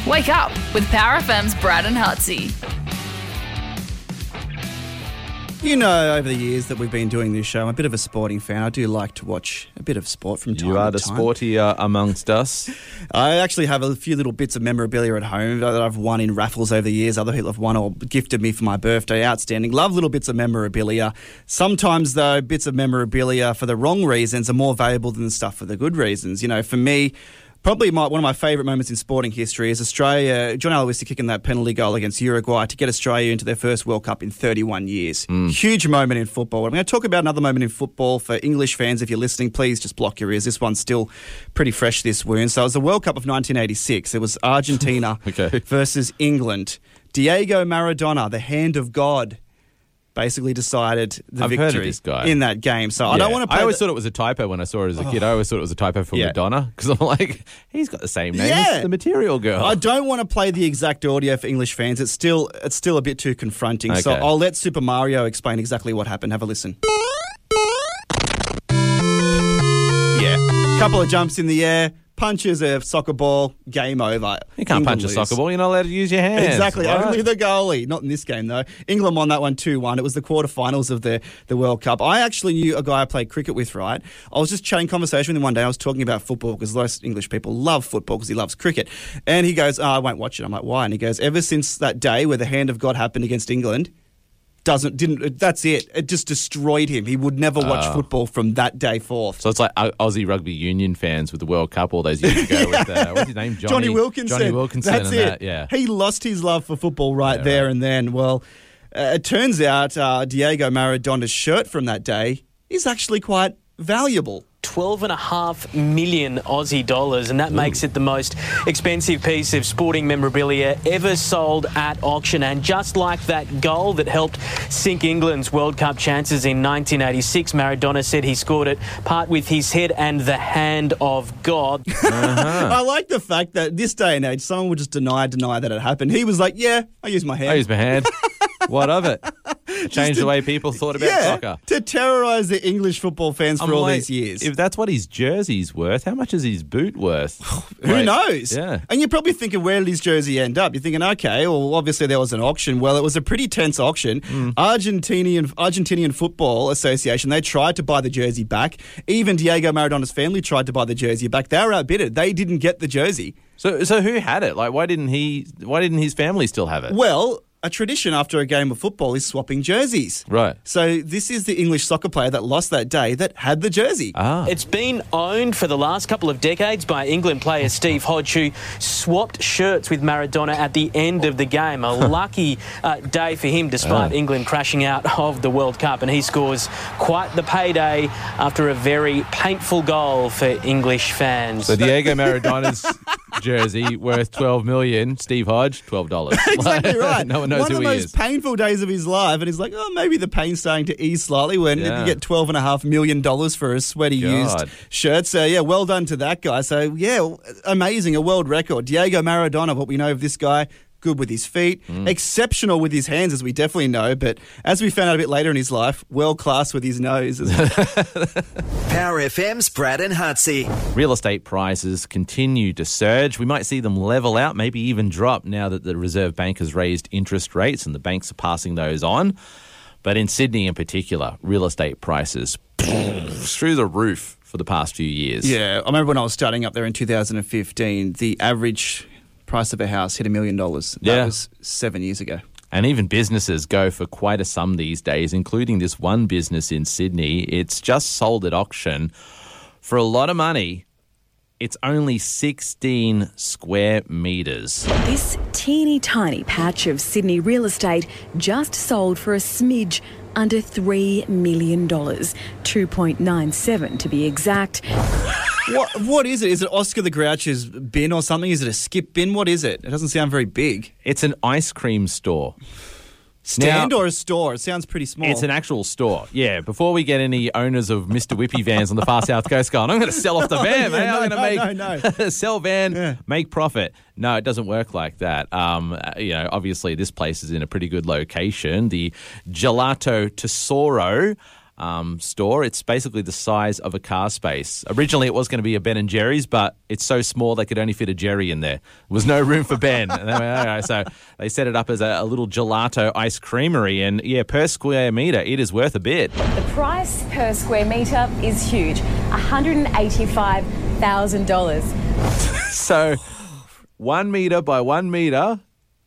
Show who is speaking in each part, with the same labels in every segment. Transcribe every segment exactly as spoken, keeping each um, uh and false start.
Speaker 1: Wake up with Power F M's Brad and Hutsy.
Speaker 2: You know, over the years that we've been doing this show, I'm a bit of a sporting fan. I do like to watch a bit of sport from time to time.
Speaker 3: You are the sportier amongst us.
Speaker 2: I actually have a few little bits of memorabilia at home that I've won in raffles over the years. Other people have won or gifted me for my birthday. Outstanding. Love little bits of memorabilia. Sometimes, though, bits of memorabilia for the wrong reasons are more valuable than the stuff for the good reasons. You know, for me, probably my, one of my favourite moments in sporting history is Australia, John Aloisi kicking that penalty goal against Uruguay to get Australia into their first World Cup in thirty-one years. Mm. Huge moment in football. I'm going to talk about another moment in football for English fans. If you're listening, please just block your ears. This one's still pretty fresh, this wound. So it was the World Cup of nineteen eighty-six. It was Argentina
Speaker 3: okay.
Speaker 2: versus England. Diego Maradona, the hand of God, basically decided the
Speaker 3: I've
Speaker 2: victory
Speaker 3: heard of this guy.
Speaker 2: in that game. So
Speaker 3: yeah.
Speaker 2: I don't want to play
Speaker 3: I always
Speaker 2: the-
Speaker 3: thought it was a typo when I saw it as a
Speaker 2: oh.
Speaker 3: kid. I always thought it was a typo for
Speaker 2: Yeah.
Speaker 3: Madonna because I'm like, he's got the same name
Speaker 2: Yeah.
Speaker 3: as the Material Girl.
Speaker 2: I don't want to play the exact audio for English fans. It's still it's still a bit too confronting. So
Speaker 3: Okay.
Speaker 2: I'll let Super Mario explain exactly what happened. Have a listen. Yeah. Couple of jumps in the air, punches a soccer ball, game over.
Speaker 3: You can't
Speaker 2: England
Speaker 3: punch a
Speaker 2: lose.
Speaker 3: soccer ball. You're not allowed to use your hands.
Speaker 2: Exactly.
Speaker 3: What?
Speaker 2: Only the goalie. Not in this game, though. England won that one two one. It was the quarterfinals of the, the World Cup. I actually knew a guy I played cricket with, right? I was just chatting conversation with him one day. I was talking about football because most English people love football because he loves cricket. And he goes, oh, I won't watch it. I'm like, why? And he goes, ever since that day where the hand of God happened against England, doesn't didn't that's it. It just destroyed him. He would never watch
Speaker 3: Oh.
Speaker 2: football from that day forth.
Speaker 3: So it's like uh, Aussie Rugby Union fans with the World Cup all those years ago with, uh, what's his name? Johnny,
Speaker 2: Johnny Wilkinson.
Speaker 3: Johnny Wilkinson
Speaker 2: That's
Speaker 3: and
Speaker 2: it.
Speaker 3: that, yeah.
Speaker 2: He lost his love for football right
Speaker 3: Yeah,
Speaker 2: there
Speaker 3: right.
Speaker 2: and then. Well, uh, it turns out uh, Diego Maradona's shirt from that day is actually quite valuable.
Speaker 4: twelve and a half million Aussie dollars, and that Ooh. makes it the most expensive piece of sporting memorabilia ever sold at auction. And just like that goal that helped sink England's World Cup chances in nineteen eighty-six, Maradona said he scored it part with his head and the hand of God.
Speaker 3: Uh-huh.
Speaker 2: I like the fact that this day and age, someone would just deny, deny that it happened. He was like, yeah, I used my hand.
Speaker 3: I use my hand. What of it? Changed
Speaker 2: to,
Speaker 3: the way people thought about
Speaker 2: yeah,
Speaker 3: soccer.
Speaker 2: To terrorise the English football fans
Speaker 3: I'm
Speaker 2: for all
Speaker 3: like,
Speaker 2: these years.
Speaker 3: If that's what his jersey's worth, how much is his boot worth?
Speaker 2: Who
Speaker 3: Like,
Speaker 2: knows?
Speaker 3: Yeah.
Speaker 2: And you're probably thinking, where did his jersey end up? You're thinking, okay, well, obviously there was an auction. Well, it was a pretty tense auction. Mm. Argentinian Argentinian Football Association, they tried to buy the jersey back. Even Diego Maradona's family tried to buy the jersey back. They were outbidded. They didn't get the jersey.
Speaker 3: So, so who had it? Like, why didn't he? Why didn't his family still have it?
Speaker 2: Well, a tradition after a game of football is swapping jerseys.
Speaker 3: Right.
Speaker 2: So this is the English soccer player that lost that day that had the jersey.
Speaker 3: Ah.
Speaker 4: It's been owned for the last couple of decades by England player Steve Hodge, who swapped shirts with Maradona at the end of the game. A lucky uh, day for him, despite
Speaker 3: ah.
Speaker 4: England crashing out of the World Cup. And he scores quite the payday after a very painful goal for English fans.
Speaker 3: So Diego Maradona's jersey worth twelve million dollars. Steve Hodge, twelve dollars.
Speaker 2: Exactly right.
Speaker 3: No one knows
Speaker 2: One
Speaker 3: who
Speaker 2: of the
Speaker 3: he
Speaker 2: most
Speaker 3: is.
Speaker 2: painful days of his life, and he's like, oh, maybe the pain's starting to ease slightly when
Speaker 3: Yeah.
Speaker 2: you get twelve and a half million dollars for a sweaty
Speaker 3: God.
Speaker 2: used shirt. So yeah, well done to that guy. So yeah, amazing, a world record. Diego Maradona, what we know of this guy. Good with his feet, mm. exceptional with his hands, as we definitely know. But as we found out a bit later in his life, world class with his nose.
Speaker 5: Power F M's Brad and Hutsy.
Speaker 3: Real estate prices continue to surge. We might see them level out, maybe even drop now that the Reserve Bank has raised interest rates and the banks are passing those on. But in Sydney in particular, real estate prices through the roof for the past few years.
Speaker 2: Yeah, I remember when I was starting up there in two thousand fifteen, the average price of a house hit a million dollars. That
Speaker 3: Yeah.
Speaker 2: was seven years ago.
Speaker 3: And even businesses go for quite a sum these days, including this one business in Sydney. It's just sold at auction for a lot of money. It's only sixteen square metres.
Speaker 6: This teeny tiny patch of Sydney real estate just sold for a smidge under three million dollars. two point nine seven to be exact.
Speaker 2: What What is it? Is it Oscar the Grouch's bin or something? Is it a skip bin? What is it? It doesn't sound very big.
Speaker 3: It's an ice cream store.
Speaker 2: Stand
Speaker 3: Now-
Speaker 2: or a store? It sounds pretty small.
Speaker 3: It's an actual store. Yeah, before we get any owners of Mister Whippy vans on the far south coast going, I'm going to sell off the van,
Speaker 2: Yeah,
Speaker 3: man. I'm
Speaker 2: no,
Speaker 3: going to
Speaker 2: no,
Speaker 3: make
Speaker 2: no, no.
Speaker 3: sell van,
Speaker 2: Yeah.
Speaker 3: make profit. No, it doesn't work like that. Um, uh, you know, obviously this place is in a pretty good location. The Gelato Tesoro. um, store. It's basically the size of a car space. Originally, it was going to be a Ben and Jerry's, but it's so small they could only fit a Jerry in there. There was no room for Ben. And they went, all right, so they set it up as a, a little gelato ice creamery. And, yeah, per square metre, it is worth a bit.
Speaker 7: The price per square metre is huge, one hundred eighty-five thousand dollars.
Speaker 3: So one metre by one metre, one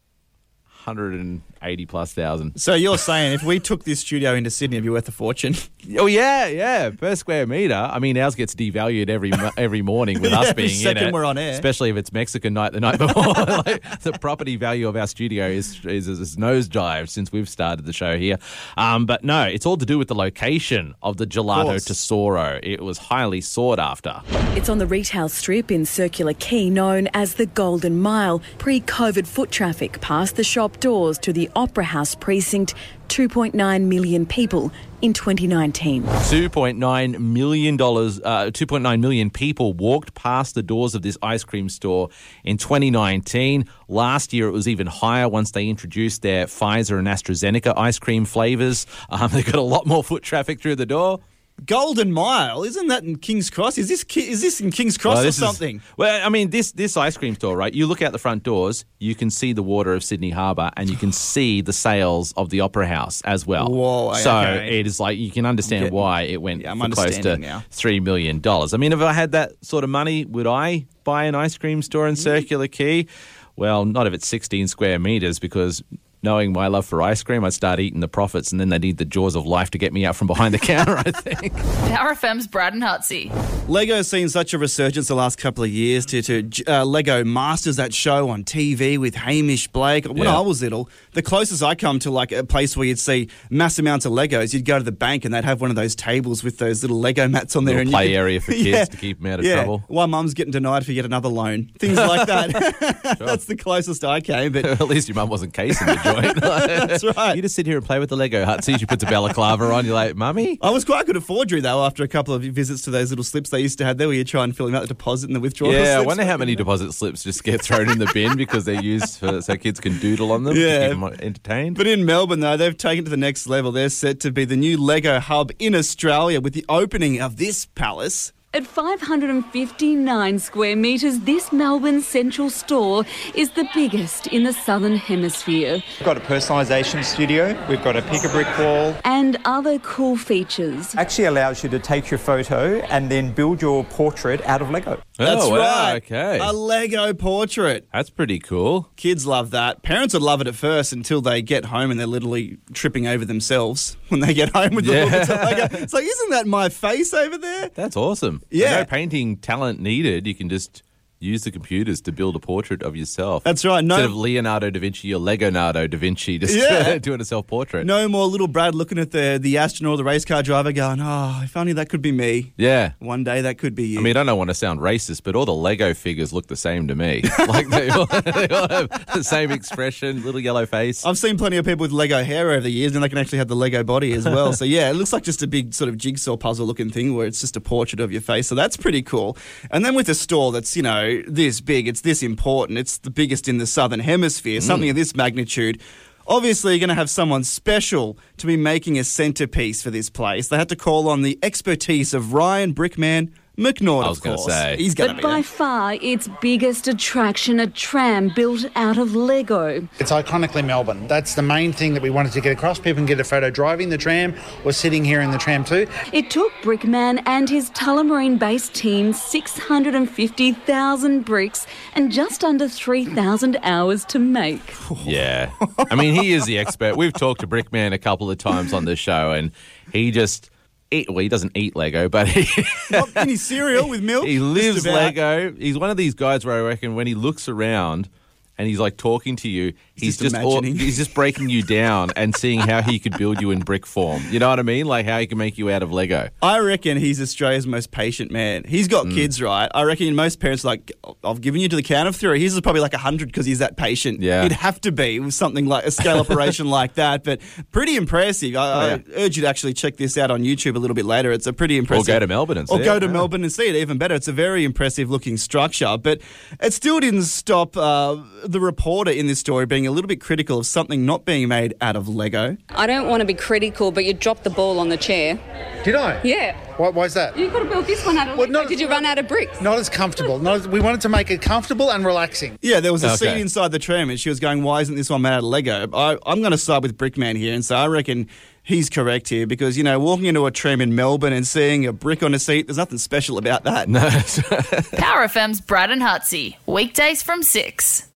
Speaker 3: hundred eighty plus thousand.
Speaker 2: So you're saying if we took this studio into Sydney, it'd be worth a fortune?
Speaker 3: Oh, yeah, yeah, per square metre. I mean, ours gets devalued every every morning with
Speaker 2: Yeah,
Speaker 3: us
Speaker 2: every
Speaker 3: being in
Speaker 2: second
Speaker 3: it.
Speaker 2: we're on air.
Speaker 3: Especially if it's Mexican night the night before. Like, the property value of our studio is, is, is nosedived since we've started the show here. Um, but no, it's all to do with the location of the Gelato Tesoro. It was highly sought after.
Speaker 6: It's on the retail strip in Circular Quay known as the Golden Mile. Pre-COVID foot traffic past the shop doors to the Opera House precinct, two point nine million people in twenty nineteen.
Speaker 3: two point nine million dollars, uh, two point nine million people walked past the doors of this ice cream store in twenty nineteen. Last year, it was even higher once they introduced their Pfizer and AstraZeneca ice cream flavours. Um, they got a lot more foot traffic through the door.
Speaker 2: Golden Mile, isn't that in King's Cross? Is this Ki- is this in King's Cross
Speaker 3: Well,
Speaker 2: or
Speaker 3: this is-
Speaker 2: something?
Speaker 3: well, I mean, this this ice cream store, right? You look out the front doors, you can see the water of Sydney Harbour, and you can see the sails of the Opera House as well.
Speaker 2: Whoa,
Speaker 3: so
Speaker 2: okay.
Speaker 3: it is like you can understand
Speaker 2: getting-
Speaker 3: why it went
Speaker 2: Yeah, I'm
Speaker 3: for close to
Speaker 2: understanding now.
Speaker 3: three million dollars. I mean, if I had that sort of money, would I buy an ice cream store in Circular Quay? Well, not if it's sixteen square metres, because knowing my love for ice cream, I'd start eating the profits, and then they need the jaws of life to get me out from behind the counter, I think.
Speaker 1: Power F M's Brad and Hutsy.
Speaker 2: Lego's seen such a resurgence the last couple of years to, to uh, Lego Masters, that show on T V with Hamish Blake. When
Speaker 3: Yeah.
Speaker 2: I was little, the closest I come to like a place where you'd see mass amounts of Legos, you'd go to the bank and they'd have one of those tables with those little Lego mats on there.
Speaker 3: Little
Speaker 2: and
Speaker 3: play
Speaker 2: you could-
Speaker 3: area for kids
Speaker 2: Yeah,
Speaker 3: to keep them out of
Speaker 2: yeah.
Speaker 3: trouble.
Speaker 2: Why mum's getting denied if you get another loan. Things like that. That's the closest I came. But
Speaker 3: At least your mum wasn't casing the joint.
Speaker 2: that's right.
Speaker 3: You just sit here and play with the Lego Hutsy. She puts a balaclava on. You're like, Mummy?
Speaker 2: I was quite good at forgery, though, after a couple of visits to those little slips they used to have there where you try and fill out the deposit and the withdrawal
Speaker 3: Yeah, I
Speaker 2: slips.
Speaker 3: wonder how many deposit slips just get thrown in the bin because they're used for, so kids can doodle on them
Speaker 2: Yeah.
Speaker 3: to keep them entertained.
Speaker 2: But in Melbourne, though, they've taken it to the next level. They're set to be the new Lego hub in Australia with the opening of this palace.
Speaker 8: At five hundred fifty-nine square metres, this Melbourne central store is the biggest in the Southern Hemisphere.
Speaker 9: We've got a personalisation studio, we've got a pick-a-brick wall.
Speaker 8: And other cool features.
Speaker 9: Actually allows you to take your photo and then build your portrait out of Lego.
Speaker 2: That's
Speaker 3: oh, wow,
Speaker 2: right.
Speaker 3: okay.
Speaker 2: A Lego portrait.
Speaker 3: That's pretty cool.
Speaker 2: Kids love that. Parents would love it at first until they get home and they're literally tripping over themselves when they get home with the
Speaker 3: Yeah.
Speaker 2: little bits of Lego. It's like, isn't that my face over there?
Speaker 3: That's awesome.
Speaker 2: Yeah.
Speaker 3: No painting talent needed. You can just use the computers to build a portrait of yourself.
Speaker 2: That's right. No,
Speaker 3: Instead of Leonardo da Vinci or Legonardo da Vinci just
Speaker 2: Yeah.
Speaker 3: doing a self-portrait.
Speaker 2: no more little Brad looking at the, the astronaut or the race car driver going, oh, if only that could be me.
Speaker 3: Yeah.
Speaker 2: One day that could be you.
Speaker 3: I mean, I don't want to sound racist, but all the Lego figures look the same to me. Like they all, they all have the same expression, little yellow face.
Speaker 2: I've seen plenty of people with Lego hair over the years, and they can actually have the Lego body as well. So, yeah, it looks like just a big sort of jigsaw puzzle looking thing where it's just a portrait of your face. So that's pretty cool. And then with a store that's, you know, this big, it's this important, it's the biggest in the Southern Hemisphere, something of this magnitude. Obviously, you're going to have someone special to be making a centrepiece for this place. They had to call on the expertise of Ryan Brickman McNaught,
Speaker 3: I was
Speaker 2: of
Speaker 3: gonna
Speaker 2: course.
Speaker 3: say.
Speaker 2: He's going to
Speaker 8: But
Speaker 2: be
Speaker 8: by
Speaker 2: there.
Speaker 8: far, its biggest attraction, a tram built out of Lego.
Speaker 10: It's iconically Melbourne. That's the main thing that we wanted to get across. People can get a photo driving the tram or sitting here in the tram too.
Speaker 8: It took Brickman and his Tullamarine-based team six hundred fifty thousand bricks and just under three thousand hours to make.
Speaker 3: Yeah. I mean, he is the expert. We've talked to Brickman a couple of times on the show, and he just... Eat, well, he doesn't eat Lego, but he...
Speaker 2: Not any cereal with milk.
Speaker 3: He
Speaker 2: just
Speaker 3: lives
Speaker 2: about.
Speaker 3: Lego. He's one of these guys where I reckon when he looks around and he's like talking to you, he's,
Speaker 2: just
Speaker 3: just, all,
Speaker 2: imagining.
Speaker 3: he's just breaking you down and seeing how he could build you in brick form. You know what I mean? Like how he can make you out of Lego.
Speaker 2: I reckon he's Australia's most patient man. He's got
Speaker 3: Mm.
Speaker 2: kids, right? I reckon most parents are like, I've given you to the count of three. His is probably like one hundred because he's that patient.
Speaker 3: Yeah.
Speaker 2: He'd have to be with something like a scale operation like that. But pretty impressive. I,
Speaker 3: Oh, yeah.
Speaker 2: I urge you to actually check this out on YouTube a little bit later. It's a pretty impressive.
Speaker 3: Or go to Melbourne and see
Speaker 2: Or go
Speaker 3: it.
Speaker 2: to
Speaker 3: Yeah.
Speaker 2: Melbourne and see it, even better. It's a very impressive looking structure. But it still didn't stop uh, the reporter in this story being a little bit critical of something not being made out of Lego.
Speaker 11: I don't want to be critical, but you dropped the ball on the chair.
Speaker 10: Did I?
Speaker 11: Yeah.
Speaker 10: Why, why is that?
Speaker 11: You've got to build this one out of
Speaker 10: Well,
Speaker 11: Lego.
Speaker 10: not-
Speaker 11: Did you run out of bricks?
Speaker 10: Not as comfortable. Not as, we wanted to make it comfortable and relaxing.
Speaker 2: Yeah, there was a
Speaker 3: Okay.
Speaker 2: seat inside the tram and she was going, why isn't this one made out of Lego? I, I'm going to side with Brickman here and say I reckon he's correct here because, you know, walking into a tram in Melbourne and seeing a brick on a seat, there's nothing special about that.
Speaker 3: No.
Speaker 1: Power F M's Brad and Hutsy. Weekdays from six.